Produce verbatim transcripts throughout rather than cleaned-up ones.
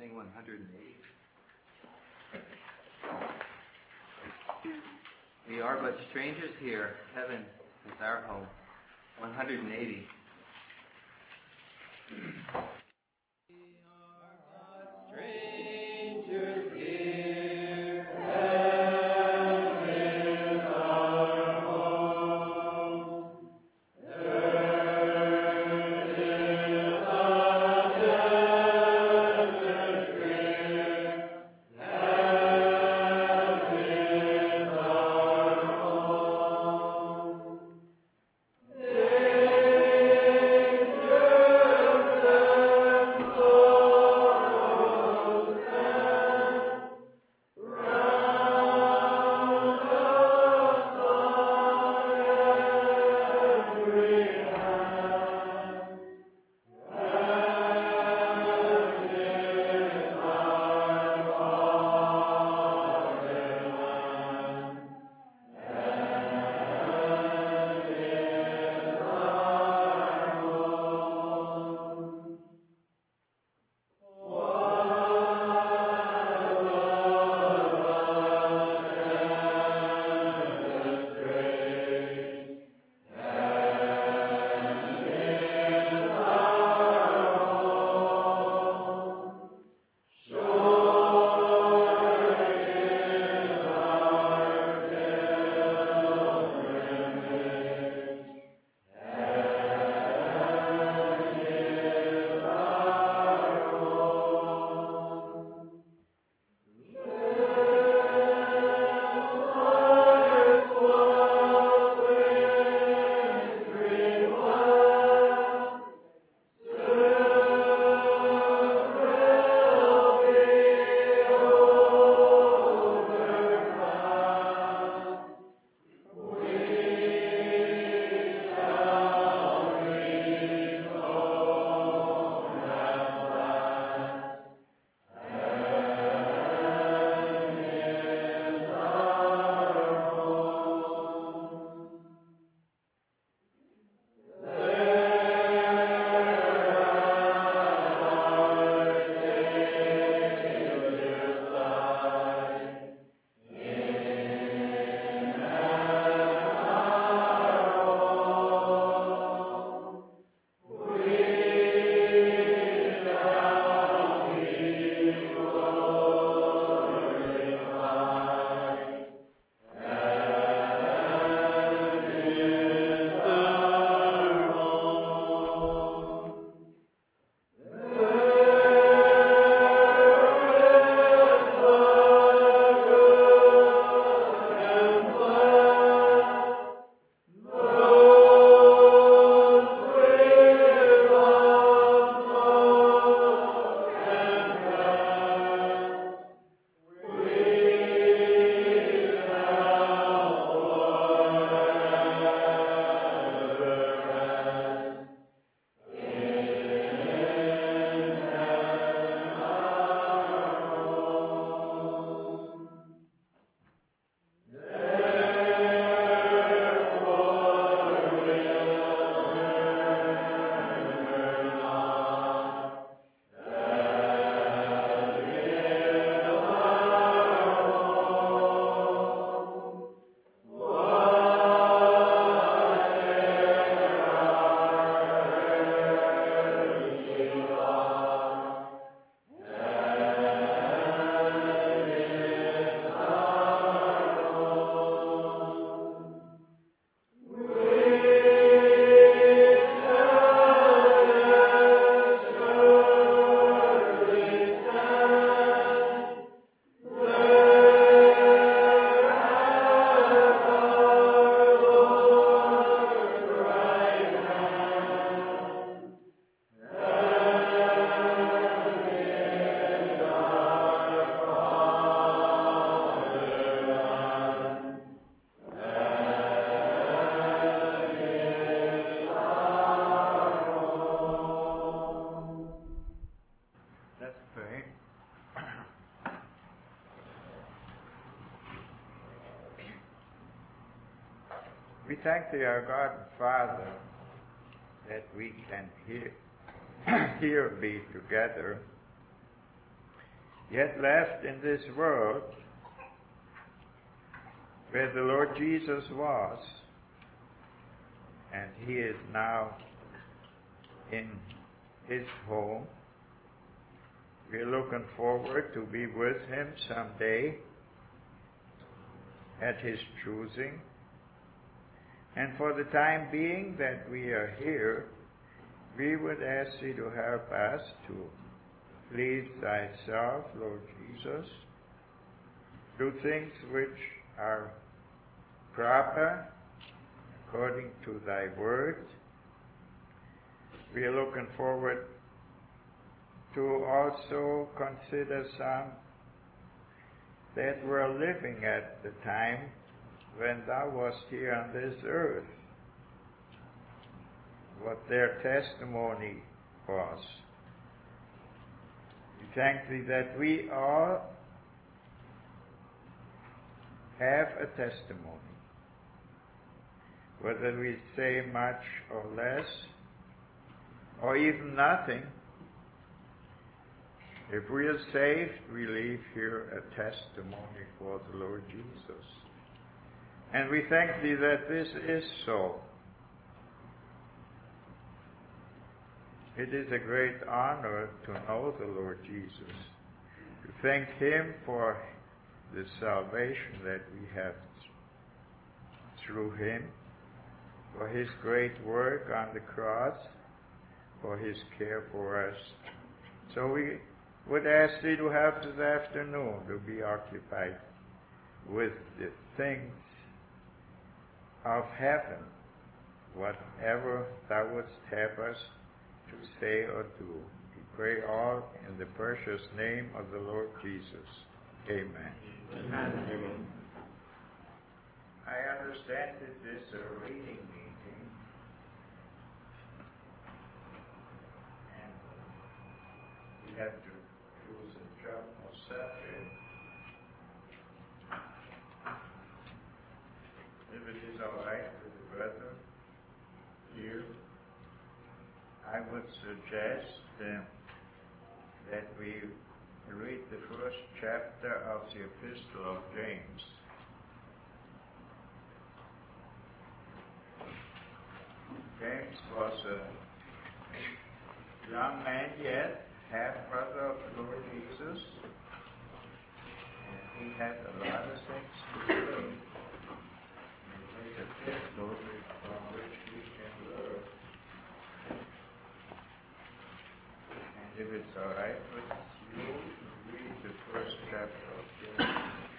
sing one hundred eighty. We are but strangers here. Heaven is our home. one hundred eighty. We are but strangers here. Heaven is our home. Earth is a desert drear. Heaven is our home. Dangers and sorrows stand round us on every hand. Heaven is our fatherland. Heaven is our home. What of us endless grace? Heaven is our home. Short is our pilgrimage. Heaven is our home. Let's walk with green glass. Soon we'll be overcast. We shall reach home at last. Heaven is our home. There at our Savior's side, in our home, we shall be glorified. Heaven is our home. There with the good and blessed, those with love, smoke, and rest, we shall forever rest in heaven our home. Therefore we'll murmur not. Heaven is our home. Whate'er our earthly lot, heaven is our home. We shall yet surely stand there at our Lord's right hand. Heaven is our fatherland. Heaven is our home. Let's pray. We thank Thee, our God and Father, that we can hear, here be together yet left in this world where the Lord Jesus was, and he is now in his home. We're looking forward to be with him someday at his choosing. And for the time being that we are here, we would ask thee to help us to please thyself, Lord Jesus, do things which are proper according to thy word. We are looking forward to also consider some that were living at the time when thou wast here on this earth, what their testimony was. We thank thee that we all have a testimony. Whether we say much or less, or even nothing, if we are saved, we leave here a testimony for the Lord Jesus. And we thank thee that this is so. It is a great honor to know the Lord Jesus, to thank him for the salvation that we have through him, for his great work on the cross, for his care for us. So we would ask thee to help this afternoon to be occupied with the things of heaven, whatever thou wouldst have us to say or do. We pray all in the precious name of the Lord Jesus. Amen. Amen. Amen. I understand this is a reading meeting, and we have to choose a job or subject. If it is all right with the brother here, I would suggest uh, that we read the first chapter of the Epistle of James. James was a young man yet, half-brother of the Lord Jesus, and he had a lot of things to learn. It's a epistle from which we can learn. And if it's all right with you, read the first chapter of James.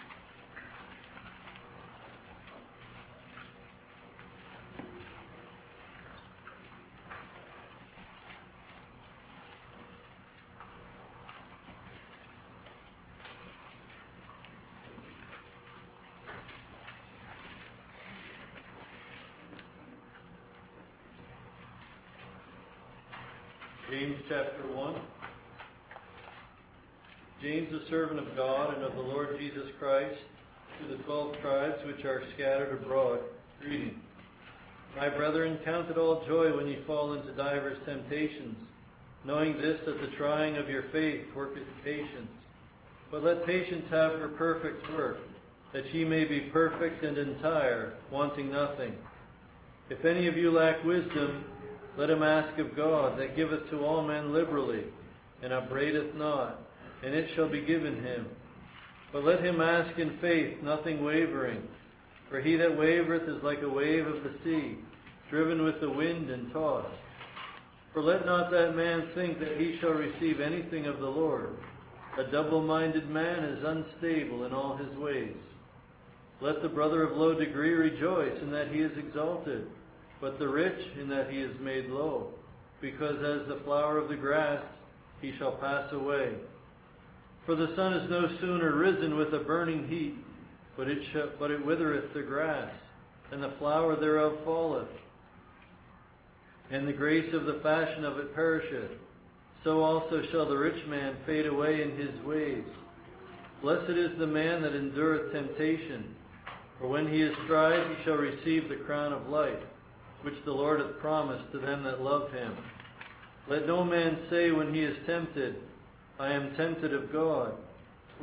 James chapter one. James, a servant of God and of the Lord Jesus Christ, to the twelve tribes which are scattered abroad, greeting. My brethren, count it all joy when ye fall into divers temptations, knowing this, that the trying of your faith worketh patience. But let patience have her perfect work, that ye may be perfect and entire, wanting nothing. If any of you lack wisdom, let him ask of God, that giveth to all men liberally, and upbraideth not, and it shall be given him. But let him ask in faith, nothing wavering. For he that wavereth is like a wave of the sea, driven with the wind and tossed. For let not that man think that he shall receive anything of the Lord. A double-minded man is unstable in all his ways. Let the brother of low degree rejoice in that he is exalted, but the rich in that he is made low, because as the flower of the grass he shall pass away. For the sun is no sooner risen with a burning heat, but it shall, but it withereth the grass, and the flower thereof falleth, and the grace of the fashion of it perisheth. So also shall the rich man fade away in his ways. Blessed is the man that endureth temptation, for when he is tried he shall receive the crown of life, which the Lord hath promised to them that love him. Let no man say when he is tempted, I am tempted of God.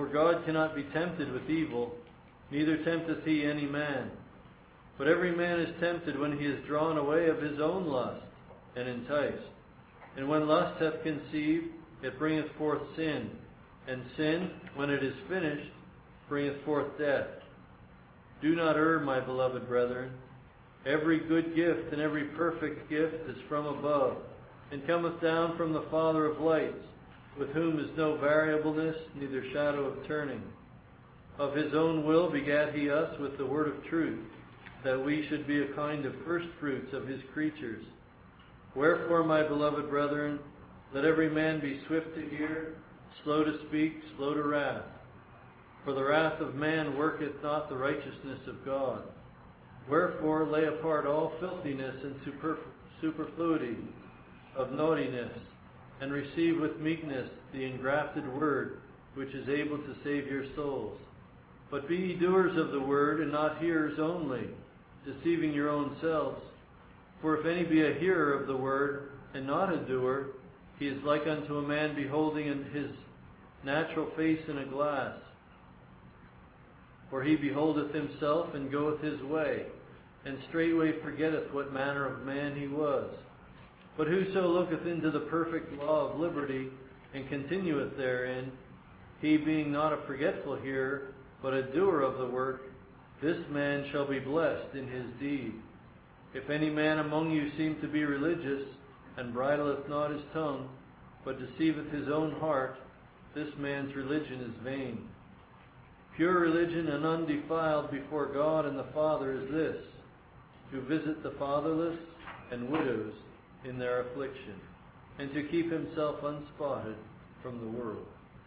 For God cannot be tempted with evil, neither tempteth he any man. But every man is tempted when he is drawn away of his own lust, and enticed. And when lust hath conceived, it bringeth forth sin. And sin, when it is finished, bringeth forth death. Do not err, my beloved brethren. Every good gift and every perfect gift is from above, and cometh down from the Father of lights, with whom is no variableness, neither shadow of turning. Of his own will begat he us with the word of truth, that we should be a kind of firstfruits of his creatures. Wherefore, my beloved brethren, let every man be swift to hear, slow to speak, slow to wrath. For the wrath of man worketh not the righteousness of God. Wherefore, lay apart all filthiness and superf- superfluity of naughtiness, and receive with meekness the engrafted word, which is able to save your souls. But be ye doers of the word, and not hearers only, deceiving your own selves. For if any be a hearer of the word, and not a doer, he is like unto a man beholding in his natural face in a glass. For he beholdeth himself, and goeth his way, and straightway forgetteth what manner of man he was. But whoso looketh into the perfect law of liberty, and continueth therein, he being not a forgetful hearer, but a doer of the work, this man shall be blessed in his deed. If any man among you seem to be religious, and bridleth not his tongue, but deceiveth his own heart, this man's religion is vain. Pure religion and undefiled before God and the Father is this, to visit the fatherless and widows in their affliction, and to keep himself unspotted from the world.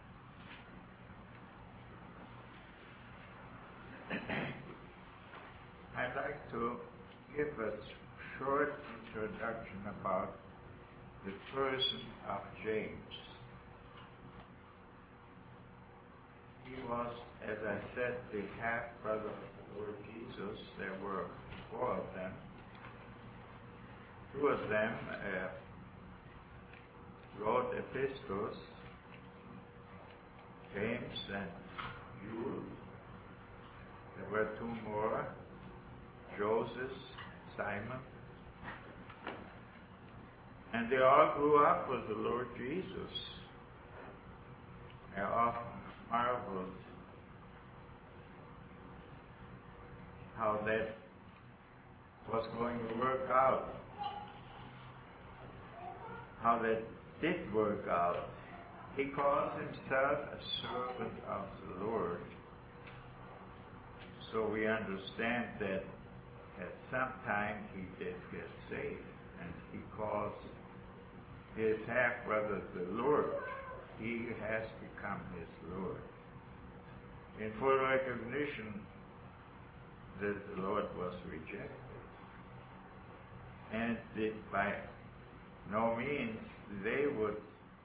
I'd like to give a short introduction about the person of James. He was, as I said, the half-brother of the Lord Jesus. There were four of them. Two of them uh, wrote epistles, James and Jude. There were two more, Joseph, Simon. And they all grew up with the Lord Jesus. I often marveled how that was going to work out, how that did work out. He calls himself a servant of the Lord. So we understand that at some time he did get saved, and he calls his half-brother the Lord. He has become his Lord, in full recognition that the Lord was rejected. And that by no means they would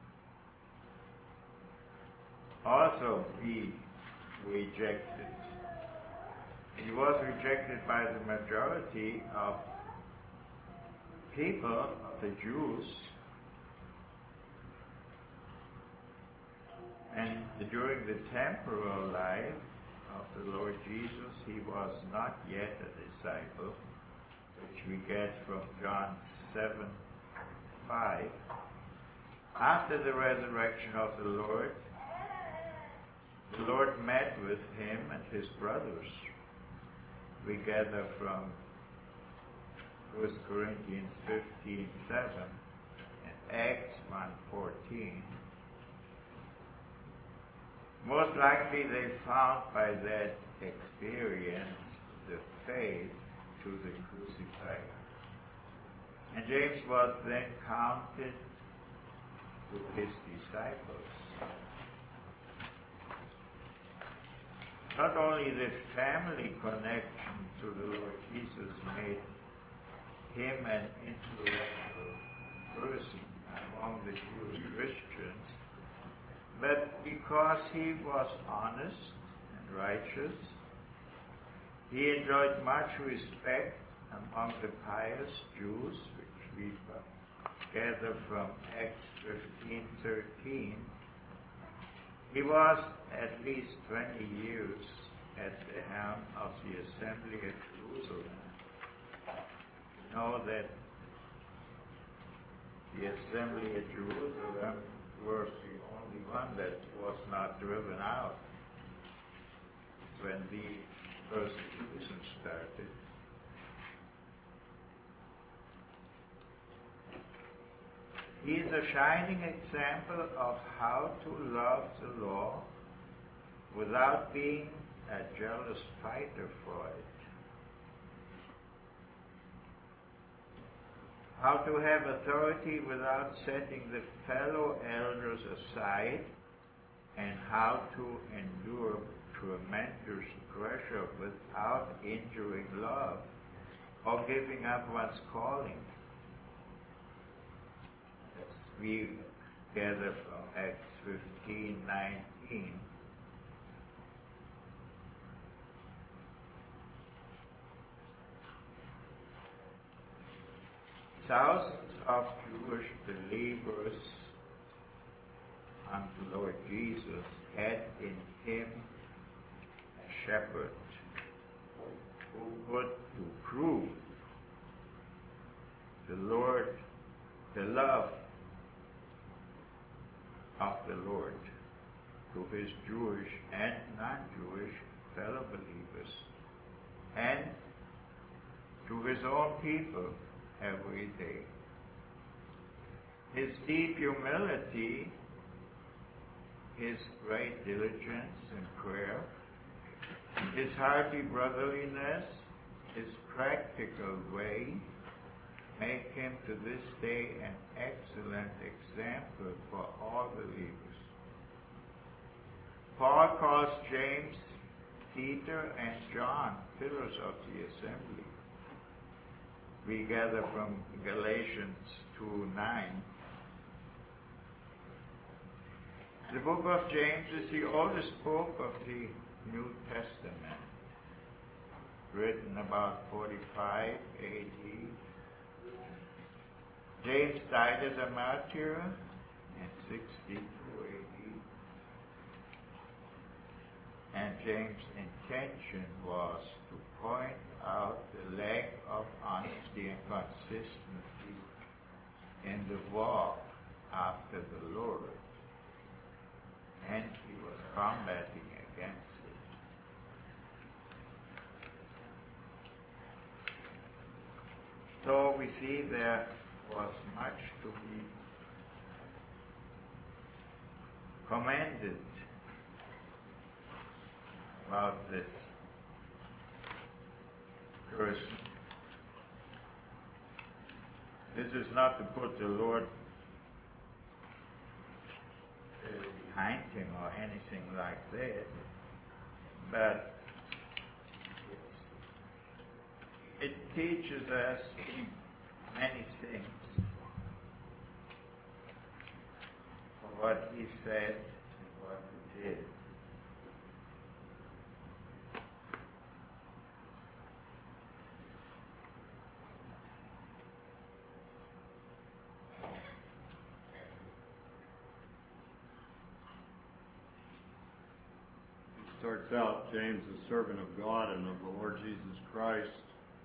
also be rejected. He was rejected by the majority of people, of the Jews. And during the temporal life of the Lord Jesus, he was not yet a disciple, which we get from John seven five. After the resurrection of the Lord, the Lord met with him and his brothers. We gather from First Corinthians fifteen seven and Acts one fourteen. Most likely they found by that experience the faith to the crucified. And James was then counted with his disciples. Not only the family connection to the Lord Jesus made him an intellectual person among the Jewish Christians, but because he was honest and righteous, he enjoyed much respect among the pious Jews, which we gather from Acts fifteen thirteen. He was at least twenty years at the helm of the Assembly at Jerusalem. You know that the Assembly at Jerusalem was the only one that was not driven out when the persecution started. He is a shining example of how to love the law without being a jealous fighter for it. How to have authority without setting the fellow elders aside, and how to endure tremendous pressure without injuring love or giving up one's calling. As we gather from Acts fifteen nineteen. Thousands of Jewish believers unto Lord Jesus had in him a shepherd who would to prove the Lord, the love of the Lord to his Jewish and non-Jewish fellow believers and to his own people every day. His deep humility, his great diligence in prayer, his hearty brotherliness, his practical way make him to this day an excellent example for all believers. Paul calls James, Peter, and John pillars of the assembly. We gather from Galatians two nine. The book of James is the oldest book of the New Testament, written about forty-five A D. James died as a martyr in sixty-two A D. And James' intention was to point out the lack of honesty and consistency in the walk after the Lord. And he was combating against it. So we see there was much to be commended about this person. This is not to put the Lord behind him or anything like that, but it's, it teaches us many things from what he said and what he did. Starts out, James, a servant of God and of the Lord Jesus Christ.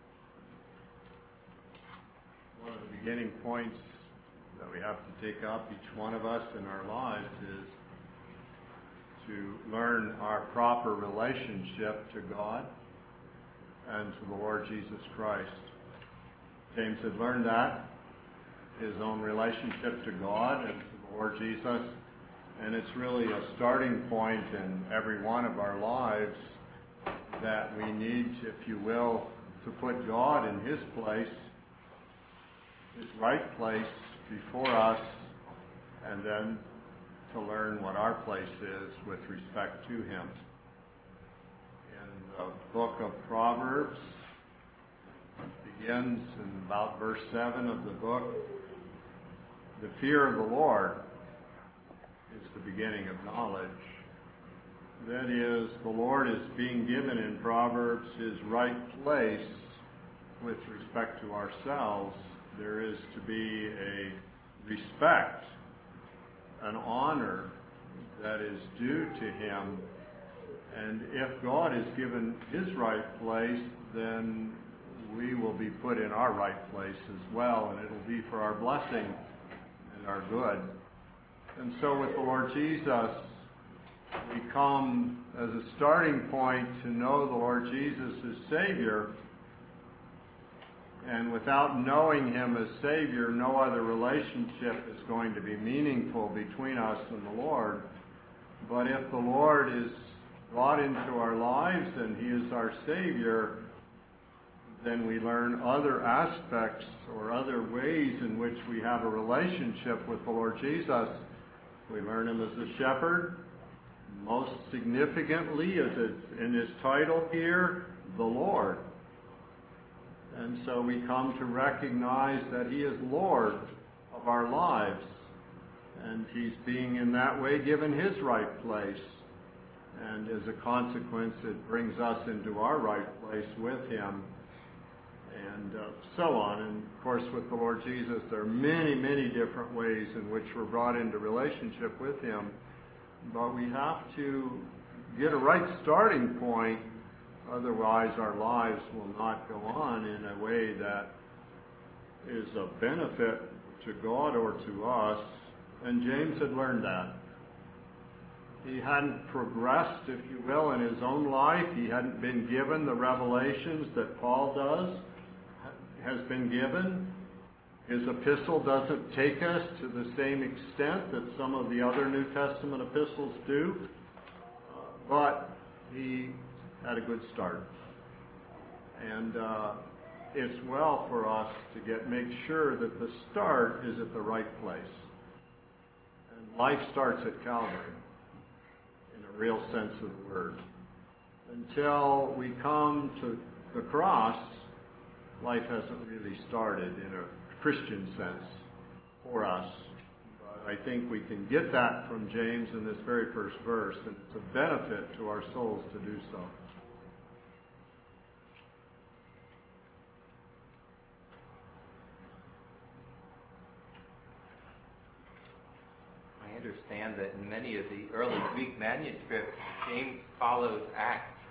One of the beginning points that we have to take up, each one of us in our lives, is to learn our proper relationship to God and to the Lord Jesus Christ. James had learned that, his own relationship to God and to the Lord Jesus. And it's really a starting point in every one of our lives that we need, if you will, to put God in his place, his right place before us, and then to learn what our place is with respect to him. In the book of Proverbs, it begins in about verse seven of the book, the fear of the Lord is the beginning of knowledge. That is, the Lord is being given in Proverbs his right place with respect to ourselves. There is to be a respect, an honor that is due to him. And if God is given his right place, then we will be put in our right place as well, and it'll be for our blessing and our good. And so with the Lord Jesus, we come as a starting point to know the Lord Jesus as Savior. And without knowing him as Savior, no other relationship is going to be meaningful between us and the Lord. But if the Lord is brought into our lives and he is our Savior, then we learn other aspects or other ways in which we have a relationship with the Lord Jesus. We learn him as a shepherd. Most significantly, as it's in his title here, the Lord. And so we come to recognize that he is Lord of our lives. And he's being in that way given his right place. And as a consequence, it brings us into our right place with him. And uh, so on. And of course, with the Lord Jesus, there are many, many different ways in which we're brought into relationship with him. But we have to get a right starting point. Otherwise, our lives will not go on in a way that is of benefit to God or to us. And James had learned that. He hadn't progressed, if you will, in his own life. He hadn't been given the revelations that Paul does, has been given. His epistle doesn't take us to the same extent that some of the other New Testament epistles do. Uh, but he had a good start. And uh, it's well for us to get make sure that the start is at the right place. And life starts at Calvary, in a real sense of the word. Until we come to the cross, life hasn't really started in a Christian sense for us. But I think we can get that from James in this very first verse, and it's a benefit to our souls to do so. I understand that in many of the early Greek manuscripts, James follows Acts,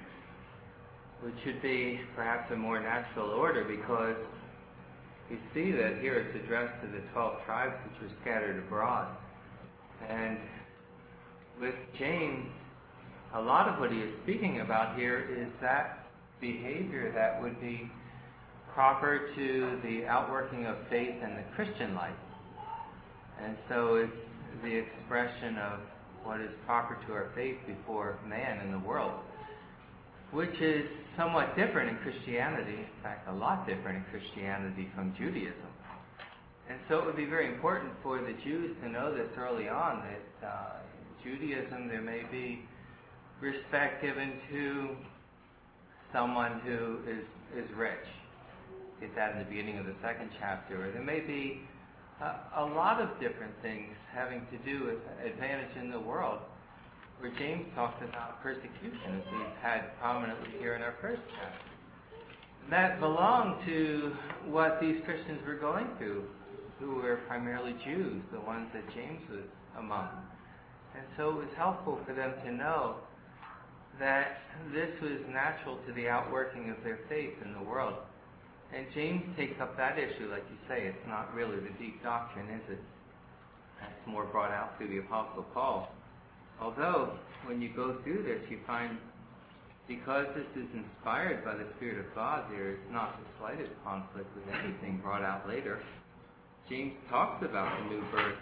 which should be perhaps a more natural order, because we see that here it's addressed to the twelve tribes which were scattered abroad. And with James, a lot of what he is speaking about here is that behavior that would be proper to the outworking of faith in the Christian life. And so it's the expression of what is proper to our faith before man in the world, which is somewhat different in Christianity, in fact, a lot different in Christianity from Judaism. And so it would be very important for the Jews to know this early on, that uh, in Judaism there may be respect given to someone who is, is rich. Get that in the beginning of the second chapter. Or there may be uh, a lot of different things having to do with advantage in the world, where James talks about persecution, as we've had prominently here in our first chapter. That belonged to what these Christians were going through, who were primarily Jews, the ones that James was among. And so it was helpful for them to know that this was natural to the outworking of their faith in the world. And James takes up that issue, like you say. It's not really the deep doctrine, is it? That's more brought out through the Apostle Paul. Although, when you go through this, you find, because this is inspired by the Spirit of God, there is not the slightest conflict with anything brought out later. James talks about the new birth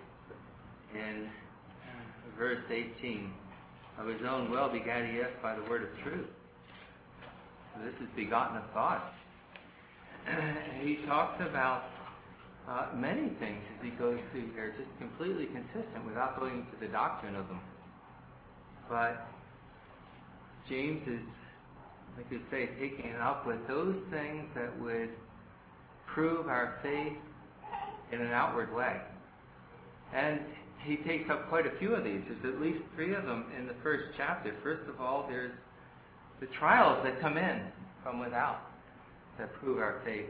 in verse eighteen. Of his own will begat he us by the word of truth. So this is begotten of God. He talks about uh, many things as he goes through here, just completely consistent without going into the doctrine of them. But James is, like you say, taking it up with those things that would prove our faith in an outward way. And he takes up quite a few of these. There's at least three of them in the first chapter. First of all, there's the trials that come in from without that prove our faith,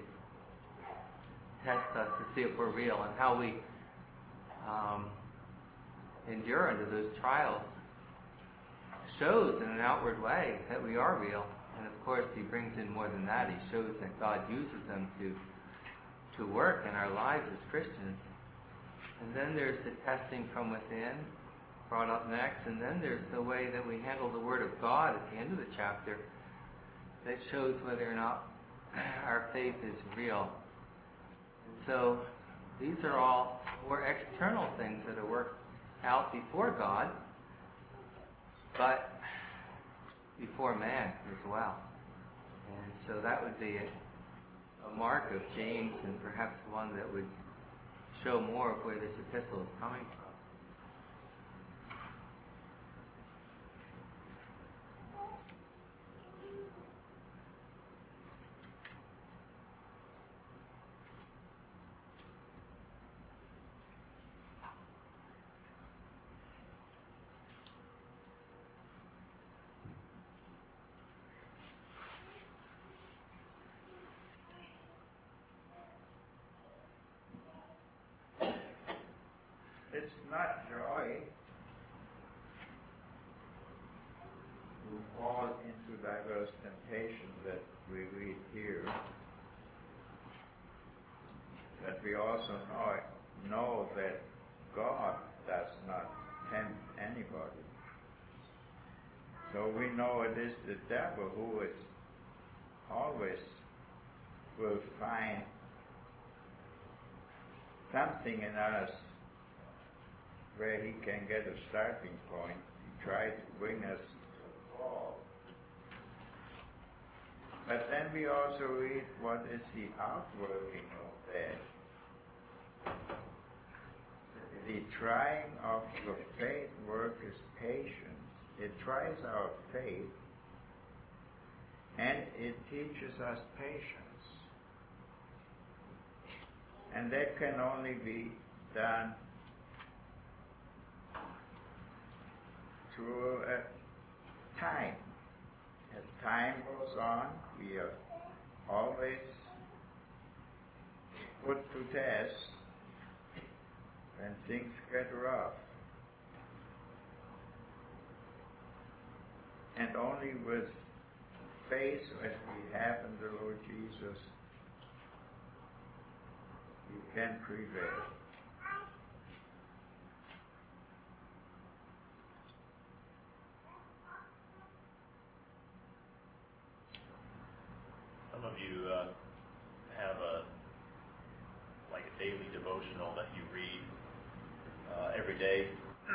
test us to see if we're real, and how we um, endure under those trials shows in an outward way that we are real. And of course, he brings in more than that. He shows that God uses them to to work in our lives as Christians. And then there's the testing from within, brought up next. And then there's the way that we handle the Word of God at the end of the chapter that shows whether or not our faith is real. And so these are all more external things that are worked out before God, but before man as well. And so that would be a, a mark of James, and perhaps one that would show more of where this epistle is coming from. It's not joy to fall into diverse temptations that we read here, but we also know, know that God does not tempt anybody. So we know it is the devil who is always will find something in us where he can get a starting point. He tried to bring us to the fall. But then we also read what is the outworking of that. The trying of your faith work is patience. It tries our faith and it teaches us patience. And that can only be done through a time. As time goes on, we are always put to test when things get rough. And only with faith that we have in the Lord Jesus, we can prevail. Some of you uh, have a like a daily devotional that you read uh, every day,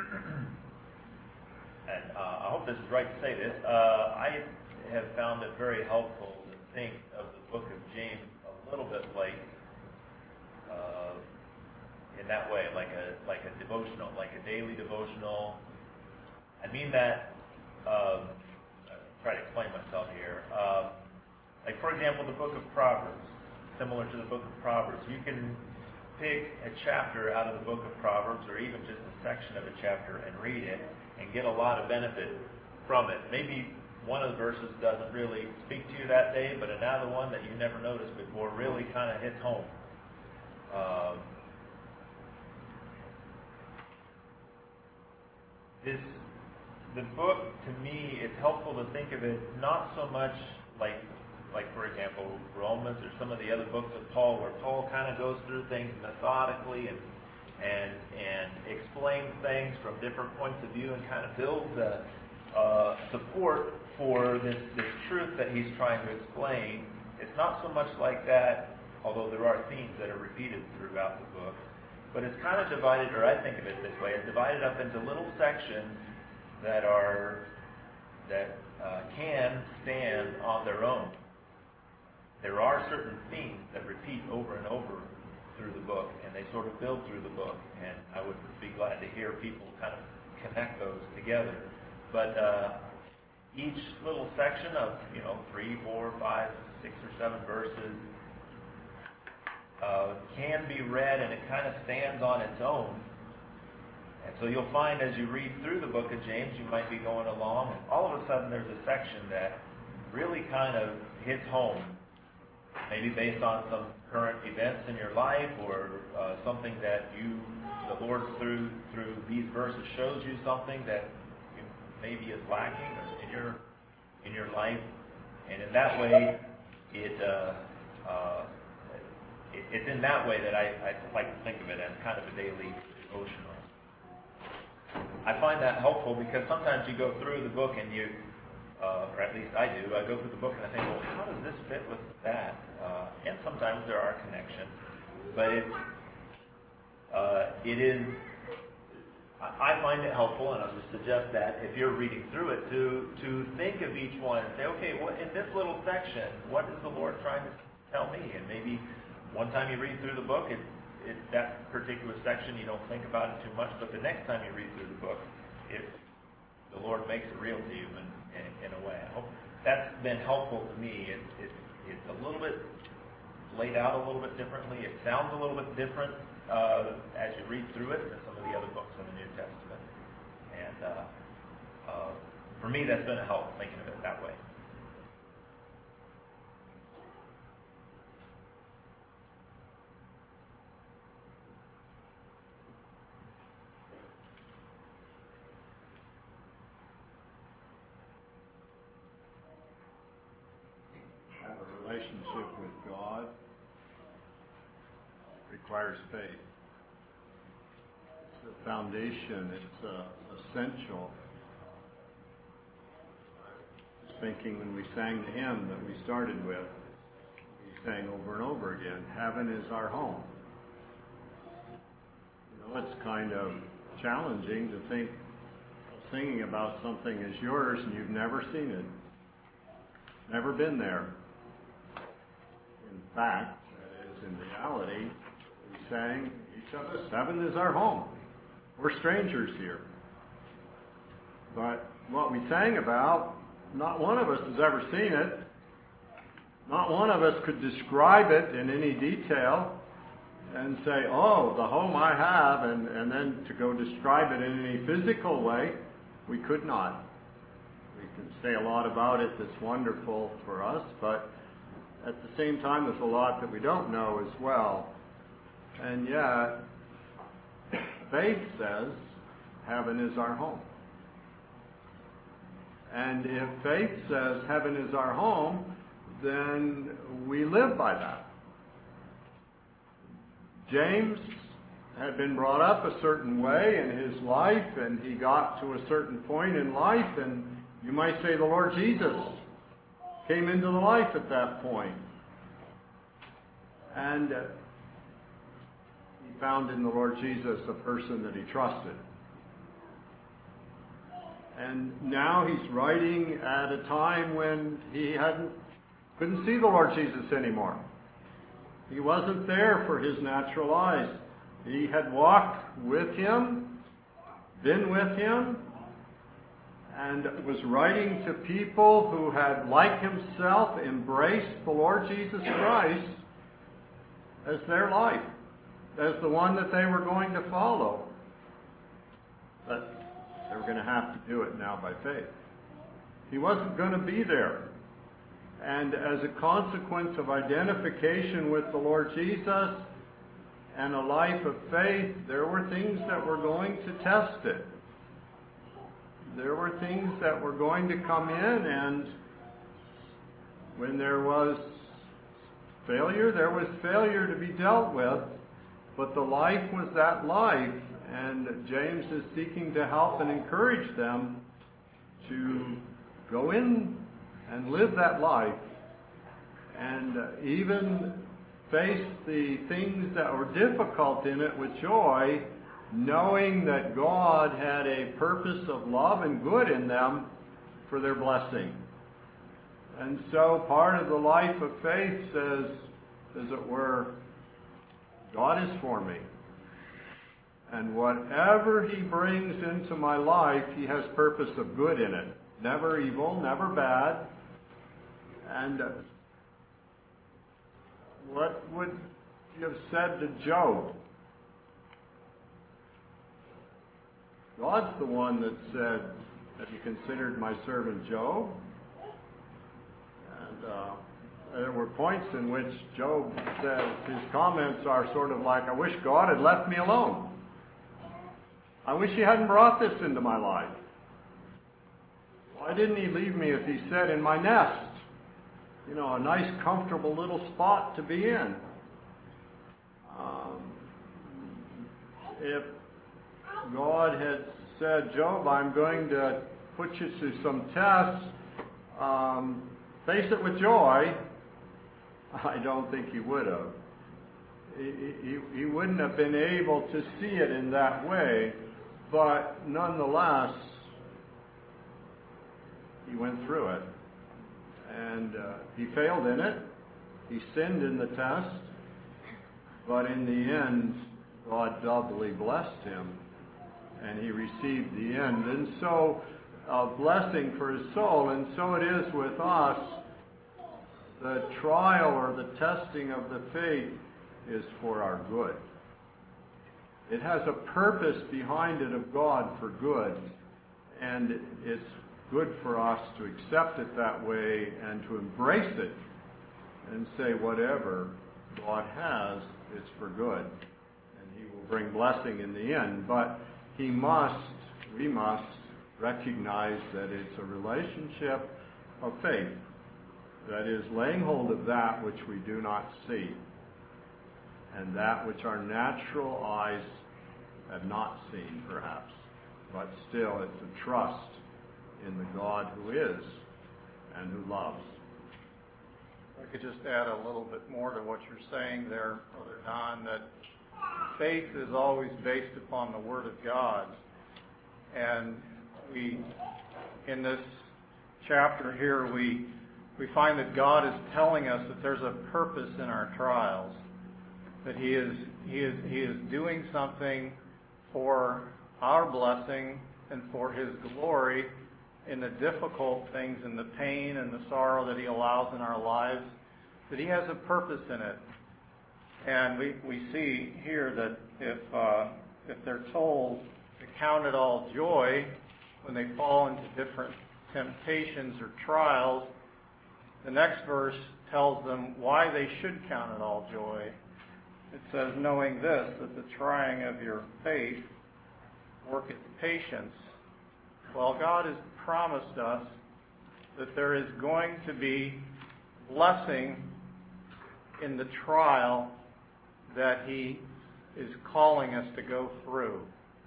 and uh, I hope this is right to say this. Uh, I have found it very helpful to think of the book of James a little bit like uh, in that way, like a like a devotional, like a daily devotional. I mean that. Um, I'll try to explain myself here. Um, Like, for example, the book of Proverbs, similar to the book of Proverbs. You can pick a chapter out of the book of Proverbs, or even just a section of a chapter, and read it, and get a lot of benefit from it. Maybe one of the verses doesn't really speak to you that day, but another one that you never noticed before really kind of hits home. Um, this, the book, to me, it's helpful to think of it not so much like Like, for example, Romans or some of the other books of Paul, where Paul kind of goes through things methodically and and and explains things from different points of view and kind of builds a, uh, support for this, this truth that he's trying to explain. It's not so much like that, although there are themes that are repeated throughout the book. But it's kind of divided, or I think of it this way, it's divided up into little sections that are that uh, can stand on their own. There are certain themes that repeat over and over through the book, and they sort of build through the book, and I would be glad to hear people kind of connect those together. But uh, each little section of, you know, three, four, five, six, or seven verses uh, can be read, and it kind of stands on its own. And so you'll find as you read through the book of James, you might be going along, and all of a sudden there's a section that really kind of hits home. Maybe based on some current events in your life, or uh, something that you the Lord through through these verses shows you something that maybe is lacking in your in your life, and in that way, it, uh, uh, it it's in that way that I, I like to think of it as kind of a daily devotional. I find that helpful because sometimes you go through the book and you, uh, or at least I do, I go through the book and I think, well, how does this fit with that? Uh, and sometimes there are connections, but it's uh, it is. I find it helpful, and I would suggest that if you're reading through it, to to think of each one and say, okay, what in this little section, what is the Lord trying to tell me? And maybe one time you read through the book, it, it that particular section you don't think about it too much, but the next time you read through the book, it the Lord makes it real to you in, in, in a way. I hope that's been helpful to me. It's it's it's a little bit laid out a little bit differently. It sounds a little bit different uh, as you read through it than some of the other books in the New Testament. And uh, uh, for me, that's been a help thinking of it that way. Have a relationship with God requires faith. It's a foundation. It's uh, essential. Just thinking when we sang the hymn that we started with, we sang over and over again, heaven is our home. You know, it's kind of challenging to think of singing about something as yours and you've never seen it, never been there. In fact, that is in reality, we sang, each of us, heaven is our home. We're strangers here. But what we sang about, not one of us has ever seen it. Not one of us could describe it in any detail and say, oh, the home I have, and, and then to go describe it in any physical way, we could not. We can say a lot about it that's wonderful for us, but at the same time, there's a lot that we don't know as well. And yet, faith says heaven is our home. And if faith says heaven is our home, then we live by that. James had been brought up a certain way in his life, and he got to a certain point in life, and you might say the Lord Jesus came into the life at that point. And uh, he found in the Lord Jesus a person that he trusted. And now he's writing at a time when he hadn't couldn't see the Lord Jesus anymore. He wasn't there for his natural eyes. He had walked with him, been with him, and was writing to people who had, like himself, embraced the Lord Jesus Christ as their life, as the one that they were going to follow. But they were going to have to do it now by faith. He wasn't going to be there. And as a consequence of identification with the Lord Jesus and a life of faith, there were things that were going to test it. There were things that were going to come in, and when there was failure, there was failure to be dealt with, but the life was that life, and James is seeking to help and encourage them to go in and live that life, and even face the things that were difficult in it with joy, knowing that God had a purpose of love and good in them for their blessing. And so part of the life of faith says, as it were, God is for me. And whatever he brings into my life, he has purpose of good in it. Never evil, never bad. And what would you have said to Job? God's the one that said, have you considered my servant Job? And uh, there were points in which Job says, his comments are sort of like, I wish God had left me alone. I wish he hadn't brought this into my life. Why didn't he leave me, as he said, in my nest? You know, a nice, comfortable little spot to be in. Um, if God had said, Job, I'm going to put you through some tests, um, face it with joy, I don't think he would have. He, he, he wouldn't have been able to see it in that way, but nonetheless, he went through it. And uh, he failed in it. He sinned in the test. But in the end, God doubly blessed him. And he received the end. And so, a blessing for his soul. And so it is with us. The trial or the testing of the faith is for our good. It has a purpose behind it of God for good. And it's good for us to accept it that way and to embrace it and say whatever God has, it's for good. And he will bring blessing in the end. But he must, we must recognize that it's a relationship of faith. That is, laying hold of that which we do not see and that which our natural eyes have not seen, perhaps. But still, it's a trust in the God who is and who loves. I could just add a little bit more to what you're saying there, Brother Don, that faith is always based upon the Word of God. And we, in this chapter here, we we find that God is telling us that there's a purpose in our trials, that He is He is He is doing something for our blessing and for His glory in the difficult things and the pain and the sorrow that He allows in our lives, that He has a purpose in it. And we, we see here that if uh, if they're told to count it all joy when they fall into different temptations or trials, the next verse tells them why they should count it all joy. It says, knowing this, that the trying of your faith worketh patience. Well, God has promised us that there is going to be blessing in the trial that He is calling us to go through.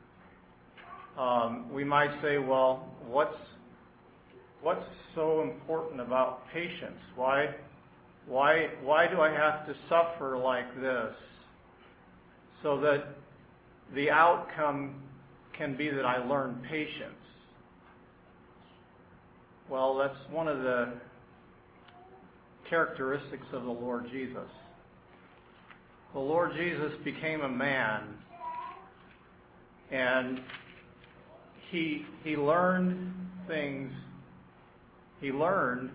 Um, we might say, well, what's what's so important about patience? Why, why, why do I have to suffer like this so that the outcome can be that I learn patience? Well, that's one of the characteristics of the Lord Jesus. The Lord Jesus became a man, and he he learned things. He learned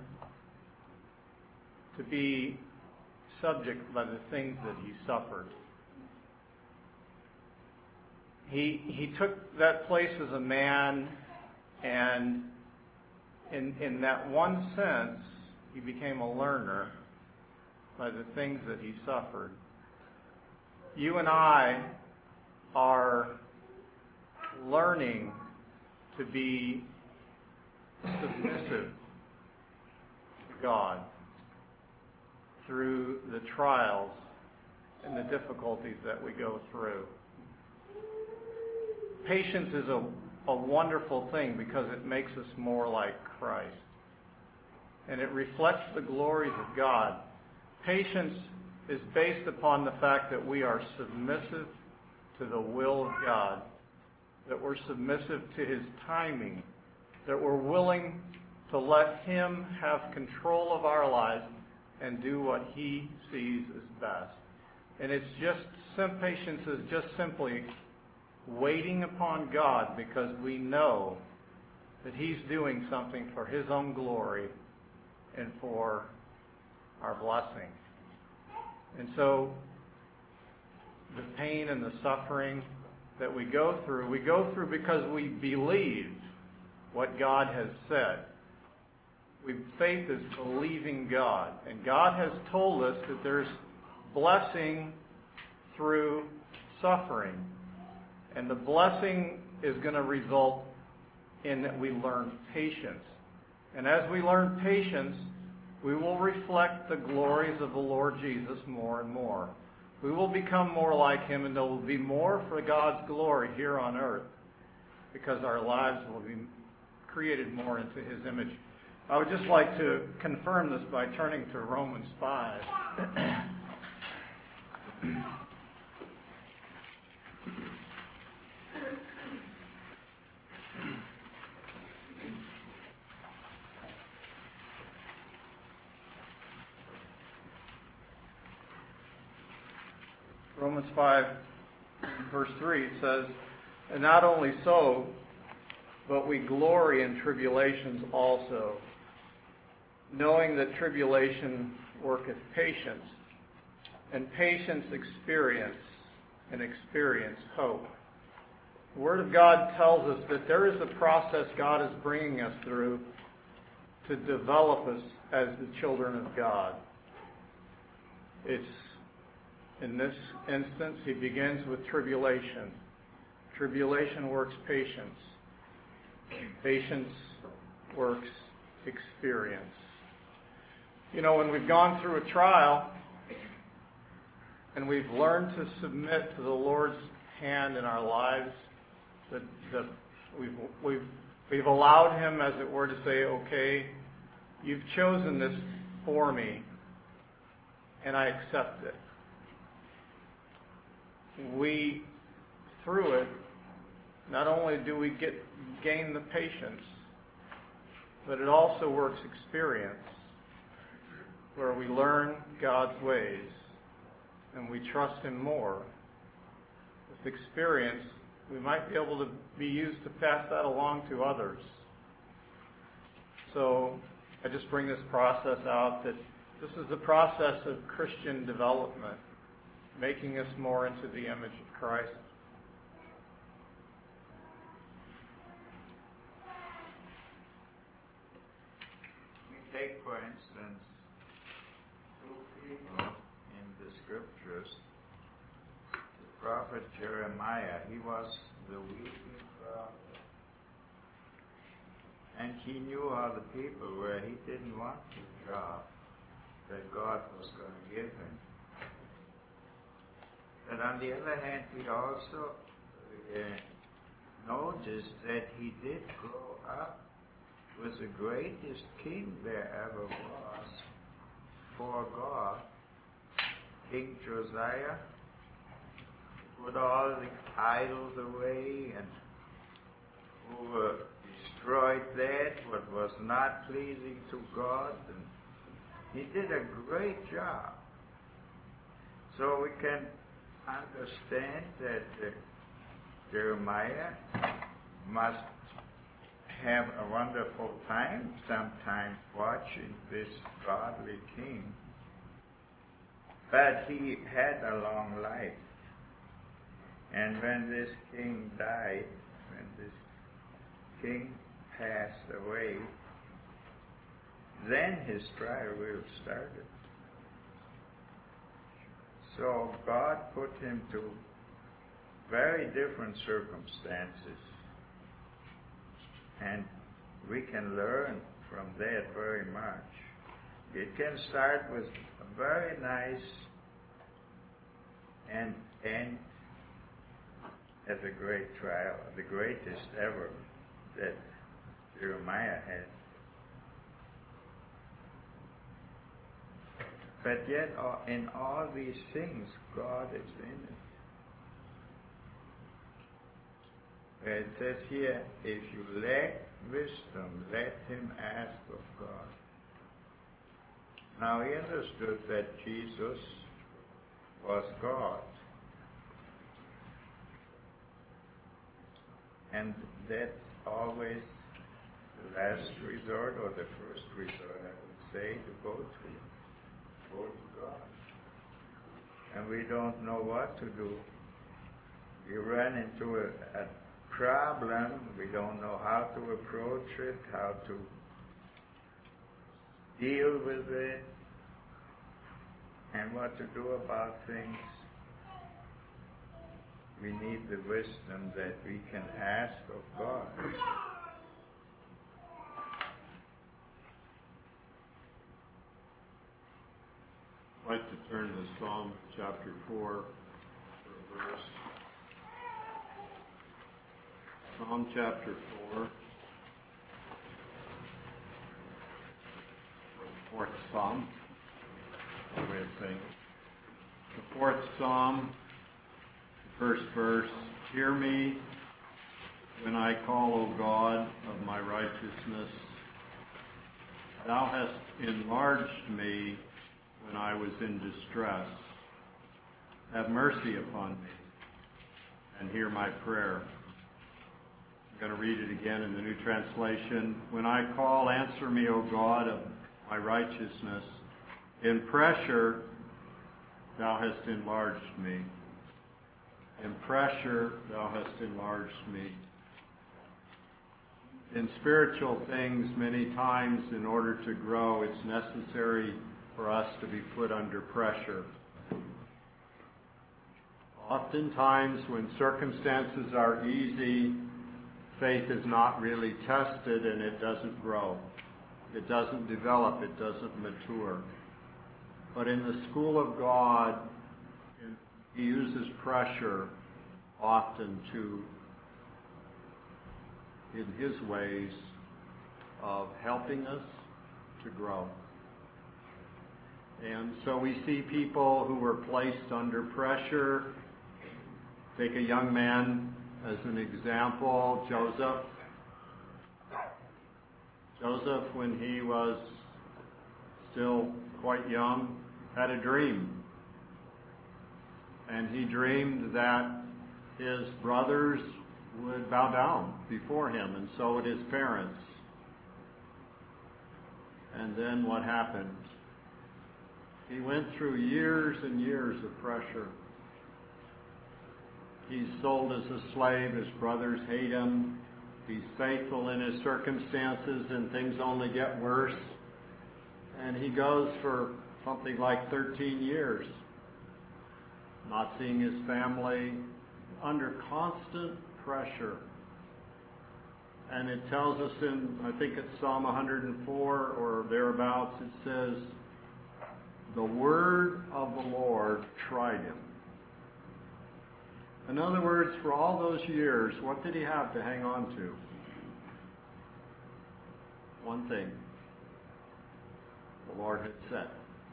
to be subject by the things that he suffered. He he took that place as a man, and in in that one sense, he became a learner by the things that he suffered. You and I are learning to be submissive to God through the trials and the difficulties that we go through. Patience is a, a wonderful thing because it makes us more like Christ. And it reflects the glories of God. Patience is based upon the fact that we are submissive to the will of God, that we're submissive to His timing, that we're willing to let Him have control of our lives and do what He sees as best. And it's just, some patience is just simply waiting upon God because we know that He's doing something for His own glory and for our blessing. And so the pain and the suffering that we go through, we go through because we believe what God has said. We, faith is believing God. And God has told us that there's blessing through suffering. And the blessing is going to result in that we learn patience. And as we learn patience, we will reflect the glories of the Lord Jesus more and more. We will become more like him, and there will be more for God's glory here on earth because our lives will be created more into his image. I would just like to confirm this by turning to Romans five. Romans five, verse three, it says, "And not only so, but we glory in tribulations also, knowing that tribulation worketh patience, and patience experience, and experience hope." The Word of God tells us that there is a process God is bringing us through to develop us as the children of God. It's, in this instance, he begins with tribulation. Tribulation works patience. Patience works experience. You know, when we've gone through a trial and we've learned to submit to the Lord's hand in our lives, that, that we've, we've, we've allowed him, as it were, to say, okay, you've chosen this for me, and I accept it. We, through it, not only do we get gain the patience, but it also works experience, where we learn God's ways and we trust him more. With experience, we might be able to be used to pass that along to others. So I just bring this process out, that this is the process of Christian development, making us more into the image of Christ. We take, for instance, two people in the scriptures. The prophet Jeremiah, he was the weeping prophet. And he knew how the people were. He didn't want the job that God was going to give him. But on the other hand, we also uh, notice that he did grow up with the greatest king there ever was for God, King Josiah, put all the idols away and who uh, destroyed that what was not pleasing to God. And he did a great job. So we can understand that uh, Jeremiah must have a wonderful time sometime watching this godly king. But he had a long life. And when this king died, when this king passed away, then his trial really started. So God put him to very different circumstances. And we can learn from that very much. It can start with a very nice and end as a great trial, the greatest ever that Jeremiah had. But yet, in all these things, God is in it. It says here, if you lack wisdom, let him ask of God. Now, he understood that Jesus was God. And that's always the last resort, or the first resort, I would say, to go to. Go to God. And we don't know what to do. We run into a, a problem, we don't know how to approach it, how to deal with it, and what to do about things. We need the wisdom that we can ask of God. I'd like to turn to Psalm chapter four for a verse. Psalm chapter four. The fourth Psalm. The way of saying it. The fourth Psalm, the first verse. Hear me when I call, O God of my righteousness. Thou hast enlarged me when I was in distress. Have mercy upon me and hear my prayer. I'm going to read it again in the New Translation. When I call, answer me, O God of my righteousness. In pressure, thou hast enlarged me. In pressure, thou hast enlarged me. In spiritual things, many times, in order to grow, it's necessary for us to be put under pressure. Oftentimes, when circumstances are easy, faith is not really tested and it doesn't grow. It doesn't develop. It doesn't mature. But in the school of God, He uses pressure often to, in His ways of helping us to grow. And so we see people who were placed under pressure. Take a young man as an example, Joseph. Joseph, when he was still quite young, had a dream. And he dreamed that his brothers would bow down before him, and so would his parents. And then what happened? He went through years and years of pressure. He's sold as a slave. His brothers hate him. He's faithful in his circumstances, and things only get worse. And he goes for something like thirteen years, not seeing his family, under constant pressure. And it tells us in, I think it's Psalm one hundred four or thereabouts, it says, the word of the Lord tried him. In other words, for all those years, what did he have to hang on to? One thing. The Lord had said.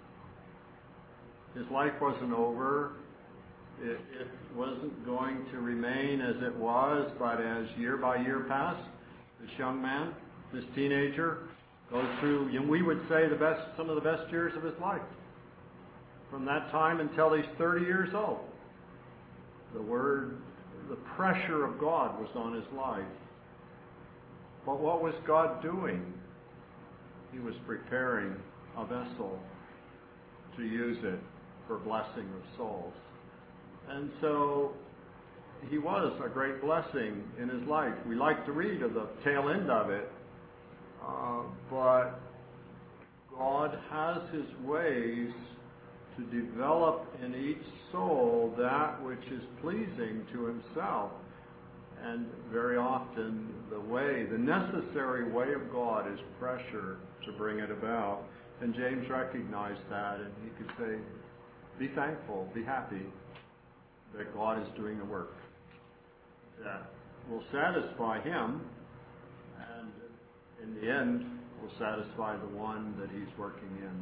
His life wasn't over. It, it wasn't going to remain as it was, but as year by year passed, this young man, this teenager, goes through, and we would say, the best, some of the best years of his life. From that time until he's thirty years old. The word, the pressure of God was on his life. But what was God doing? He was preparing a vessel to use it for blessing of souls. And so he was a great blessing in his life. We like to read of the tail end of it, uh, but God has his ways to develop in each soul that which is pleasing to himself. And very often the way, the necessary way of God is pressure to bring it about. And James recognized that, and he could say, be thankful, be happy that God is doing the work that will satisfy him, and in the end will satisfy the one that he's working in.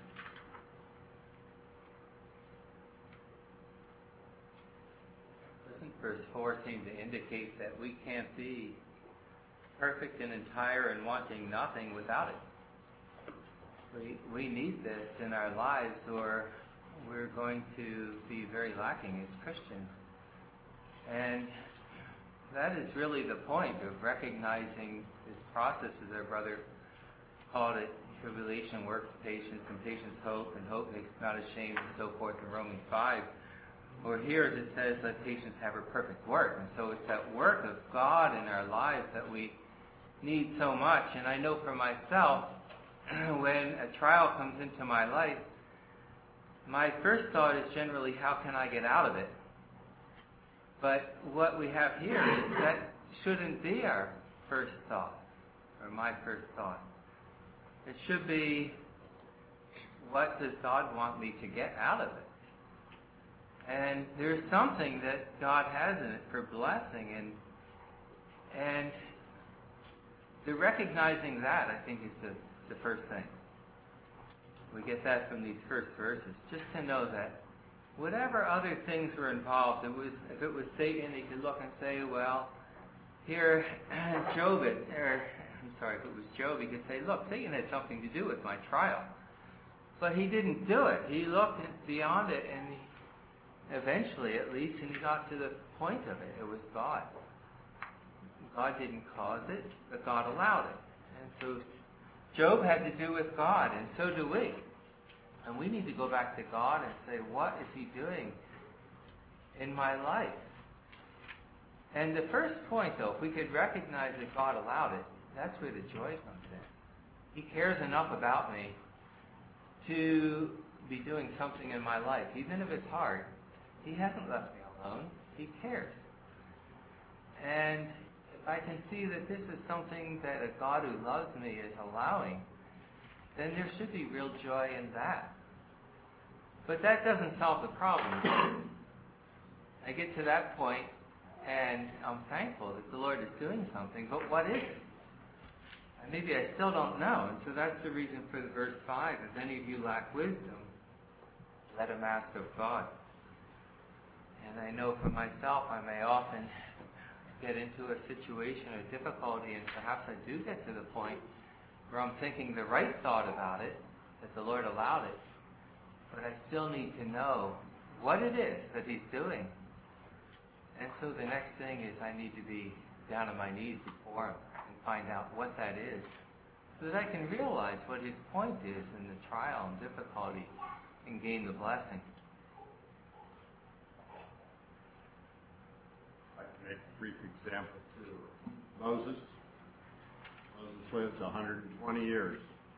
Doesn't verse four seem to indicate that we can't be perfect and entire and wanting nothing without it? We, we need this in our lives, or we're going to be very lacking as Christians. And that is really the point of recognizing this process, as our brother called it, tribulation works patience, and patience hope, and hope makes not ashamed, and so forth in Romans five. Or here, as it says, let patience have her perfect work. And so it's that work of God in our lives that we need so much. And I know for myself, when a trial comes into my life, my first thought is generally, how can I get out of it? But what we have here is that shouldn't be our first thought, or my first thought. It should be, what does God want me to get out of it? And there's something that God has in it for blessing, and and the recognizing that, I think, is the, the first thing. We get that from these first verses, just to know that whatever other things were involved, it was if it was Satan, he could look and say, well, here, Job, it, or I'm sorry, if it was Job, he could say, look, Satan had something to do with my trial. But he didn't do it. He looked beyond it, and he, eventually, at least, and he got to the point of it. It was God. God didn't cause it, but God allowed it. And so Job had to do with God, and so do we. And we need to go back to God and say, what is he doing in my life? And the first point, though, if we could recognize that God allowed it, that's where the joy comes in. He cares enough about me to be doing something in my life. Even if it's hard, he hasn't left me alone. He cares. And if I can see that this is something that a God who loves me is allowing, then there should be real joy in that. But that doesn't solve the problem. I get to that point, and I'm thankful that the Lord is doing something, but what is it? And maybe I still don't know, and so that's the reason for the verse five. If any of you lack wisdom, let him ask of God. And I know for myself, I may often get into a situation of difficulty, and perhaps I do get to the point where I'm thinking the right thought about it, that the Lord allowed it, but I still need to know what it is that he's doing. And so the next thing is I need to be down on my knees before him and find out what that is, so that I can realize what his point is in the trial and difficulty and gain the blessing. I can make a brief example too. Moses. Moses lived one hundred twenty years.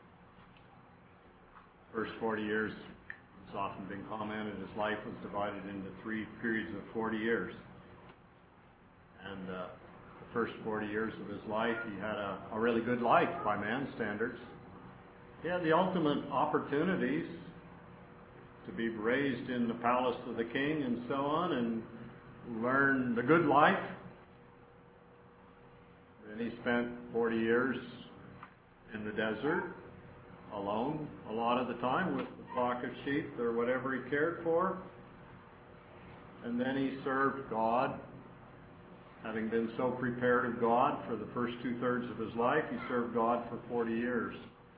First forty years, it's often been commented, his life was divided into three periods of forty years. And uh, the first forty years of his life, he had a, a really good life by man's standards. He had the ultimate opportunities to be raised in the palace of the king and so on, and learn the good life. Then he spent forty years in the desert, alone a lot of the time with the flock of sheep or whatever he cared for. And then he served God. Having been so prepared of God for the first two-thirds of his life, he served God for forty years.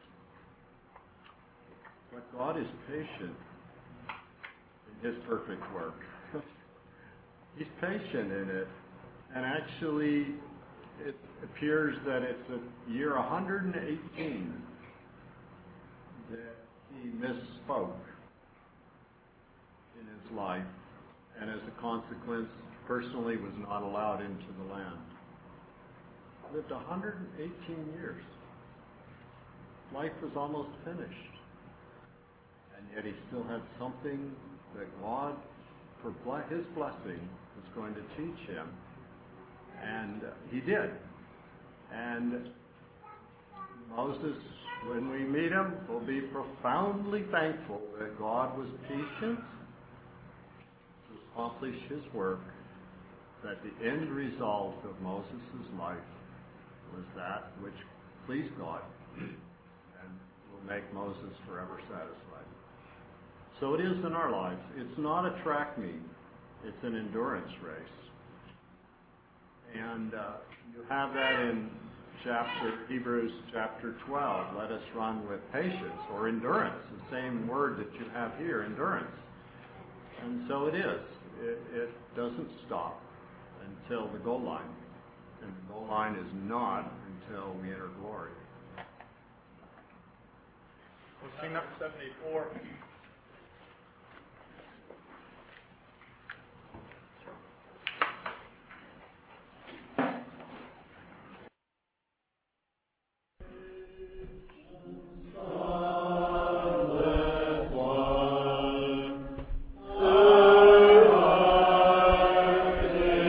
But God is patient in his perfect work. He's patient in it. And actually, it appears that it's a year one hundred eighteen that he misspoke in his life. And as a consequence, personally was not allowed into the land. Lived one hundred eighteen years. Life was almost finished. And yet he still had something that God, for his blessing, was going to teach him. And he did. And Moses, when we meet him, will be profoundly thankful that God was patient to accomplish his work, that the end result of Moses' life was that which pleased God and will make Moses forever satisfied. So it is in our lives. It's not a track meet. It's an endurance race. And uh, you have that in chapter Hebrews chapter twelve. Let us run with patience, or endurance, the same word that you have here, endurance. And so it is. It, it doesn't stop until the goal line. And the goal line is not until we enter glory. We'll sing number seventy-four. One,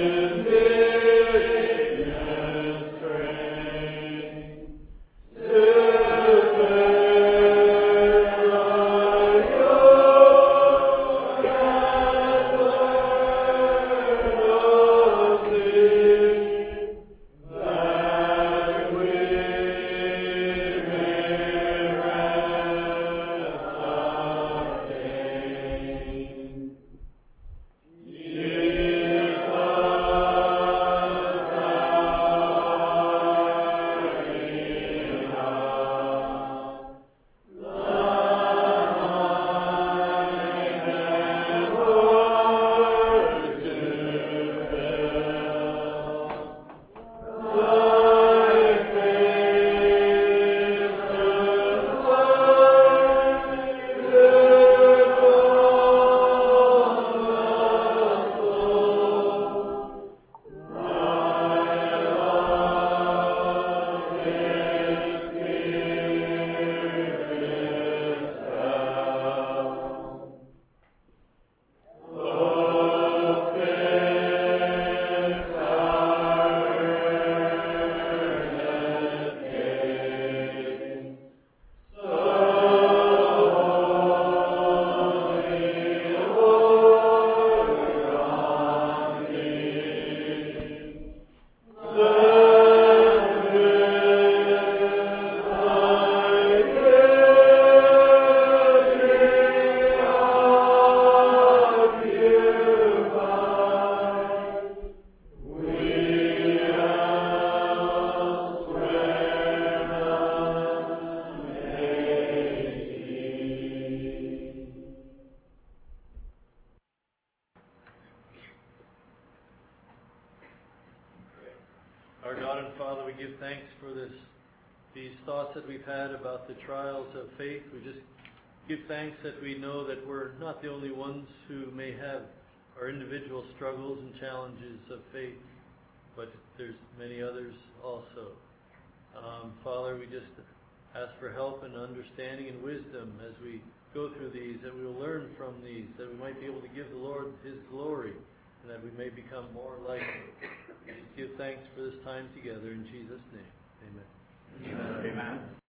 Father, we give thanks for this, these thoughts that we've had about the trials of faith. We just give thanks that we know that we're not the only ones who may have our individual struggles and challenges of faith, but there's many others also. Um, Father, we just ask for help and understanding and wisdom as we go through these, that we will learn from these, that we might be able to give the Lord His glory, and that we may become more like Him. We just give thanks for this time together in Jesus' name. Amen. Amen. Amen.